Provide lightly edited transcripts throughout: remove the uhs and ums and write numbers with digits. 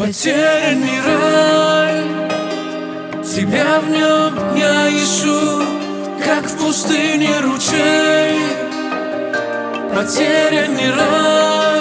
Потерянный рай, тебя в нем я ищу, как в пустыне ручей. Потерянный рай.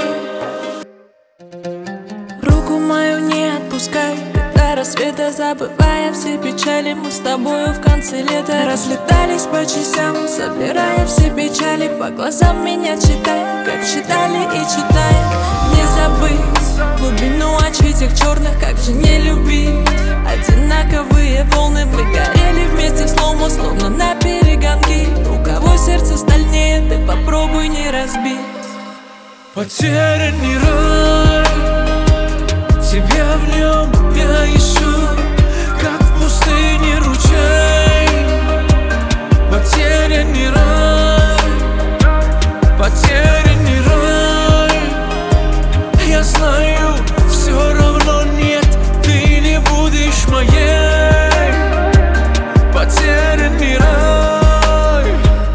Руку мою не отпускай, до рассвета забывая все печали. Мы с тобою в конце лета разлетались по частям, собирая все печали. По глазам меня читай, как читали и читаем. Не забыть глубину очей тех черных, как же не любить. Одинаковые волны, мы горели вместе в слоумо, словно на перегонки. У кого сердце стальнее, ты попробуй не разбить. Потерянный рай, тебя в нем я ищу, как в пустыне ручей. Потерянный рай, потерянный рай. Я знаю, все равно нет, ты не будешь моей. Потерянный рай.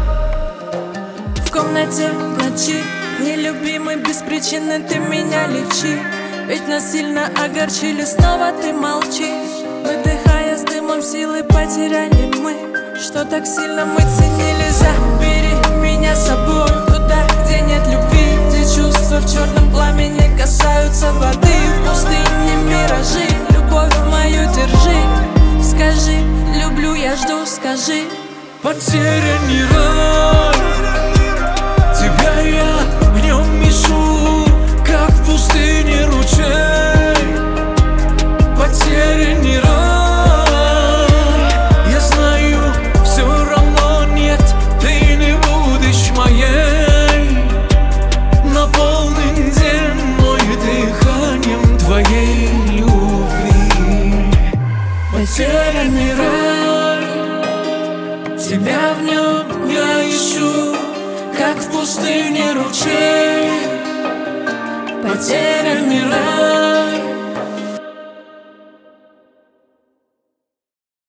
В комнате в ночи, нелюбимый, без причины ты меня лечи. Ведь нас сильно огорчили, снова ты молчишь. Выдыхая с дымом силы, потеряли мы, что так сильно мы ценили. Забери меня с собой туда, где нет любви, где чувства в черном пламени касаются воды. В пустыне миражи, любовь мою держи. Скажи, люблю, я жду, скажи. Потерянный рай, тебя я в нем ищу, как в пустыне ручей. Потерянный рай. Я знаю, все равно нет, ты не будешь моей. Наполнен день мой дыханием твоей любви. Потерянный рай, тебя в нем я ищу, как в пустыне ручей. Потерянный рай.